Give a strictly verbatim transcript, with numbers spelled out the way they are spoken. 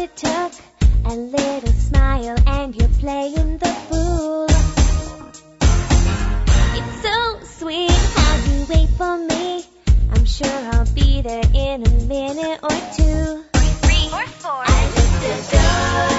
it took a little smile and you're playing the fool. It's so sweet how you wait for me. I'm sure I'll be there in a minute or two. Three or four. I just adore